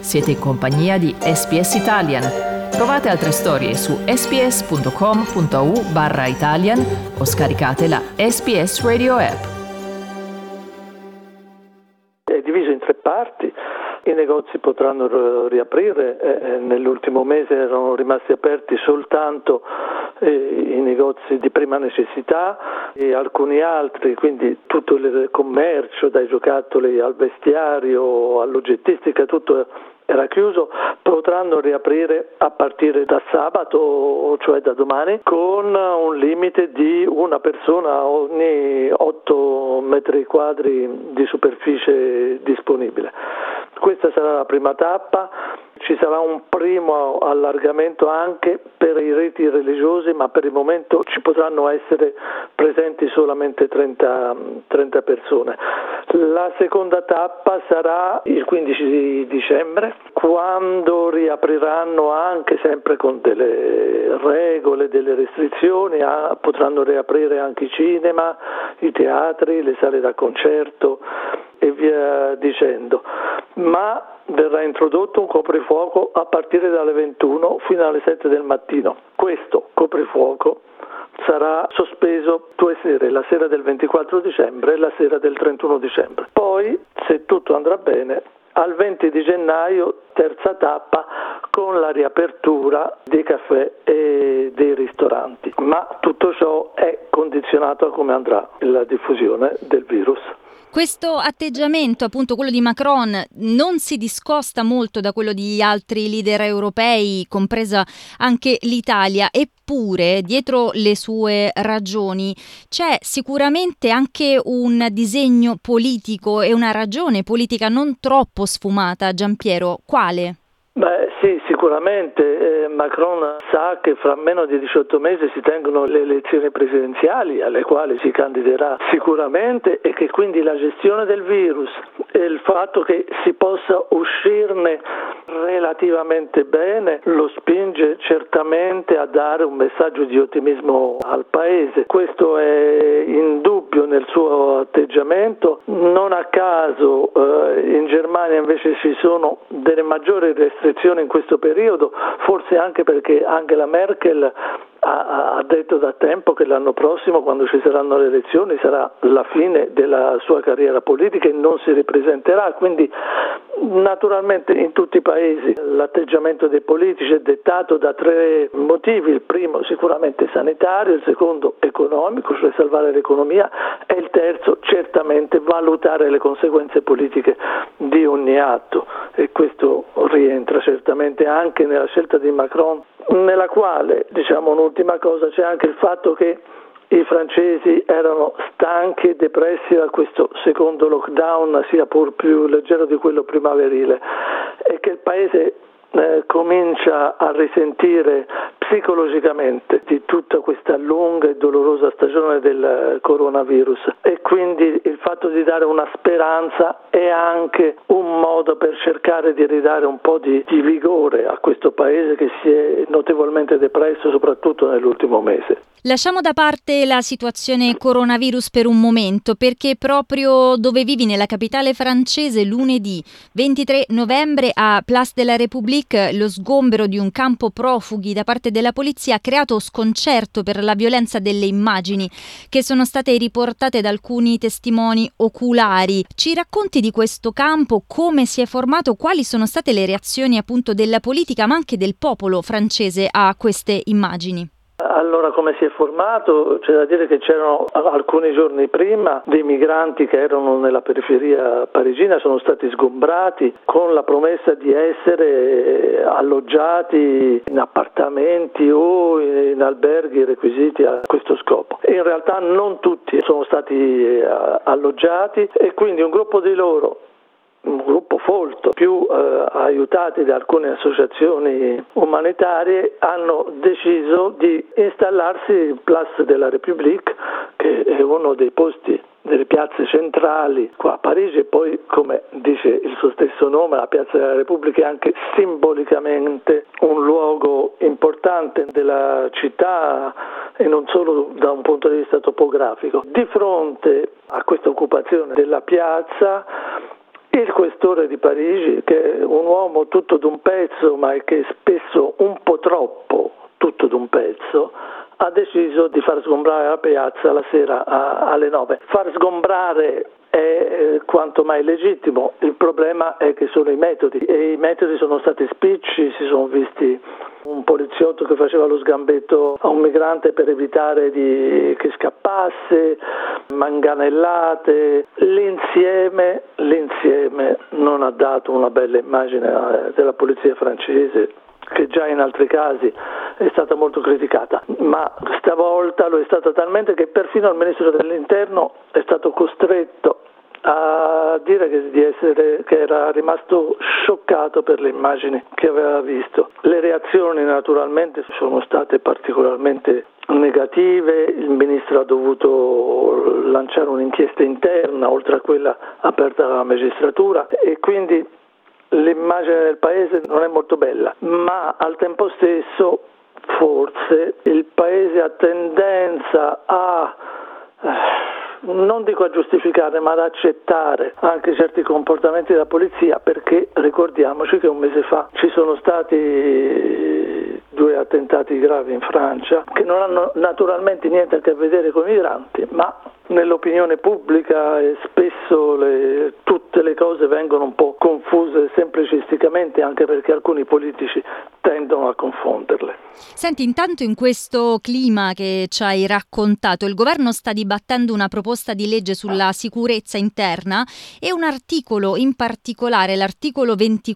Siete in compagnia di SBS Italian. Trovate altre storie su sbs.com.au/Italian o scaricate la SBS Radio app. È diviso in 3 parti. I negozi potranno riaprire, nell'ultimo mese erano rimasti aperti soltanto i negozi di prima necessità e alcuni altri, quindi tutto il commercio, dai giocattoli al vestiario, all'oggettistica, tutto era chiuso. Potranno riaprire a partire da sabato, cioè da domani, con un limite di una persona ogni 8 metri quadri di superficie disponibile. Questa sarà la prima tappa. Ci sarà un primo allargamento anche per i riti religiosi, ma per il momento ci potranno essere presenti solamente 30 persone. La seconda tappa sarà il 15 di dicembre, quando riapriranno anche sempre con delle regole, delle restrizioni, potranno riaprire anche i cinema, i teatri, le sale da concerto e via dicendo. Ma verrà introdotto un coprifuoco a partire dalle 21 fino alle 7 del mattino. Questo coprifuoco sarà sospeso 2 sere, la sera del 24 dicembre e la sera del 31 dicembre. Poi, se tutto andrà bene, al 20 di gennaio, terza tappa, con la riapertura dei caffè e dei ristoranti. Ma tutto ciò è condizionato a come andrà la diffusione del virus. Questo atteggiamento, appunto quello di Macron, non si discosta molto da quello di altri leader europei, compresa anche l'Italia, eppure dietro le sue ragioni c'è sicuramente anche un disegno politico e una ragione politica non troppo sfumata. Giampiero, quale? Beh sì, sicuramente Macron sa che fra meno di 18 mesi si tengono le elezioni presidenziali alle quali si candiderà sicuramente, e che quindi la gestione del virus e il fatto che si possa uscirne relativamente bene lo spinge certamente a dare un messaggio di ottimismo al paese. Questo è indubbio nel suo atteggiamento. Non a caso in Germania invece ci sono delle maggiori restrizioni in questo periodo, forse anche perché Angela Merkel ha detto da tempo che l'anno prossimo, quando ci saranno le elezioni, sarà la fine della sua carriera politica e non si ripresenterà. Quindi naturalmente in tutti i paesi l'atteggiamento dei politici è dettato da 3 motivi: il primo sicuramente sanitario, il secondo economico, cioè salvare l'economia, e il terzo certamente valutare le conseguenze politiche di ogni atto, e questo rientra certamente anche nella scelta di Macron, nella quale, diciamo un'ultima cosa, c'è anche il fatto che i francesi erano stanchi e depressi da questo secondo lockdown, sia pur più leggero di quello primaverile, e che il paese comincia a risentire psicologicamente di tutta questa lunga e dolorosa stagione del coronavirus, e quindi il fatto di dare una speranza è anche un modo per cercare di ridare un po' di vigore a questo paese che si è notevolmente depresso soprattutto nell'ultimo mese. Lasciamo da parte la situazione coronavirus per un momento, perché proprio dove vivi, nella capitale francese, lunedì 23 novembre a Place de la République, lo sgombero di un campo profughi da parte della polizia ha creato sconcerto per la violenza delle immagini che sono state riportate da alcuni testimoni oculari. Ci racconti di questo campo, come si è formato, quali sono state le reazioni appunto della politica ma anche del popolo francese a queste immagini? Allora, come si è formato? C'è da dire che c'erano alcuni giorni prima dei migranti che erano nella periferia parigina, sono stati sgombrati con la promessa di essere alloggiati in appartamenti o in alberghi requisiti a questo scopo. In realtà non tutti sono stati alloggiati, e quindi un gruppo di loro, un gruppo folto, più aiutati da alcune associazioni umanitarie, hanno deciso di installarsi in Place de la République, che è uno dei posti, delle piazze centrali qua a Parigi, e poi, come dice il suo stesso nome, la Piazza della Repubblica è anche simbolicamente un luogo importante della città e non solo da un punto di vista topografico. Di fronte a questa occupazione della piazza Il questore di Parigi, che è un uomo tutto d'un pezzo, ma che è spesso un po' troppo tutto d'un pezzo, ha deciso di far sgombrare la piazza la sera alle 9. Far sgombrare è quanto mai legittimo, il problema è che sono i metodi, e i metodi sono stati spicci. Si sono visti un poliziotto che faceva lo sgambetto a un migrante per evitare che scappasse, manganellate. L'insieme non ha dato una bella immagine della polizia francese, che già in altri casi è stata molto criticata, ma stavolta lo è stata talmente che perfino il ministro dell'Interno è stato costretto a dire che era rimasto scioccato per le immagini che aveva visto. Le reazioni naturalmente sono state particolarmente negative, il ministro ha dovuto lanciare un'inchiesta interna oltre a quella aperta dalla magistratura, e quindi l'immagine del paese non è molto bella, ma al tempo stesso forse il paese ha tendenza a non dico a giustificare, ma ad accettare anche certi comportamenti della polizia, perché ricordiamoci che un mese fa ci sono stati 2 attentati gravi in Francia che non hanno naturalmente niente a che vedere con i migranti, ma nell'opinione pubblica spesso tutte le cose vengono un po' confuse semplicisticamente, anche perché alcuni politici tendono a confonderle. Senti, intanto in questo clima che ci hai raccontato, il governo sta dibattendo una proposta di legge sulla sicurezza interna, e un articolo in particolare, l'articolo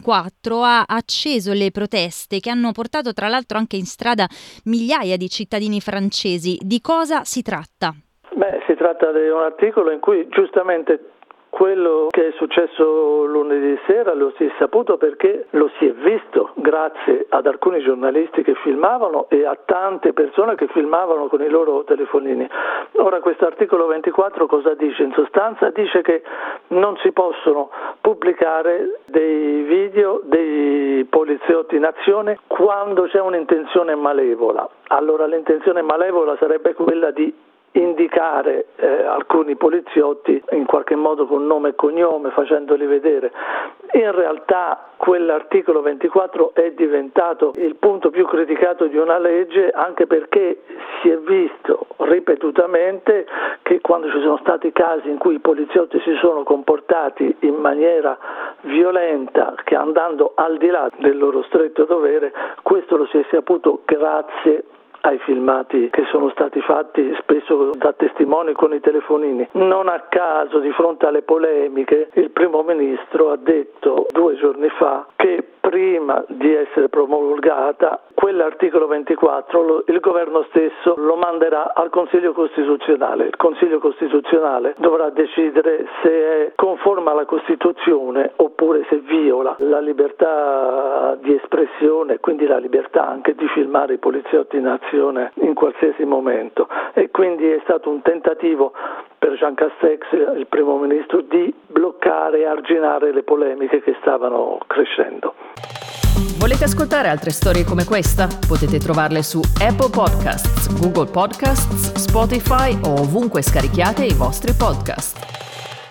24, ha acceso le proteste che hanno portato tra l'altro anche in strada migliaia di cittadini francesi. Di cosa si tratta? Si tratta di un articolo in cui giustamente quello che è successo lunedì sera lo si è saputo perché lo si è visto grazie ad alcuni giornalisti che filmavano e a tante persone che filmavano con i loro telefonini. Ora, questo articolo 24 cosa dice? In sostanza dice che non si possono pubblicare dei video dei poliziotti in azione quando c'è un'intenzione malevola. Allora, l'intenzione malevola sarebbe quella di indicare alcuni poliziotti in qualche modo con nome e cognome, facendoli vedere. In realtà quell'articolo 24 è diventato il punto più criticato di una legge, anche perché si è visto ripetutamente che quando ci sono stati casi in cui i poliziotti si sono comportati in maniera violenta, che andando al di là del loro stretto dovere, questo lo si è saputo grazie ai filmati che sono stati fatti spesso da testimoni con i telefonini. Non a caso, di fronte alle polemiche, il primo ministro ha detto 2 giorni fa che prima di essere promulgata quell'articolo 24 il governo stesso lo manderà al Consiglio Costituzionale. Il Consiglio Costituzionale dovrà decidere se è conforme alla Costituzione oppure se viola la libertà di espressione, quindi la libertà anche di filmare i poliziotti in azione in qualsiasi momento. E quindi è stato un tentativo per Jean Castex, il primo ministro, di bloccare e arginare le polemiche che stavano crescendo. Volete ascoltare altre storie come questa? Potete trovarle su Apple Podcasts, Google Podcasts, Spotify o ovunque scarichiate i vostri podcast.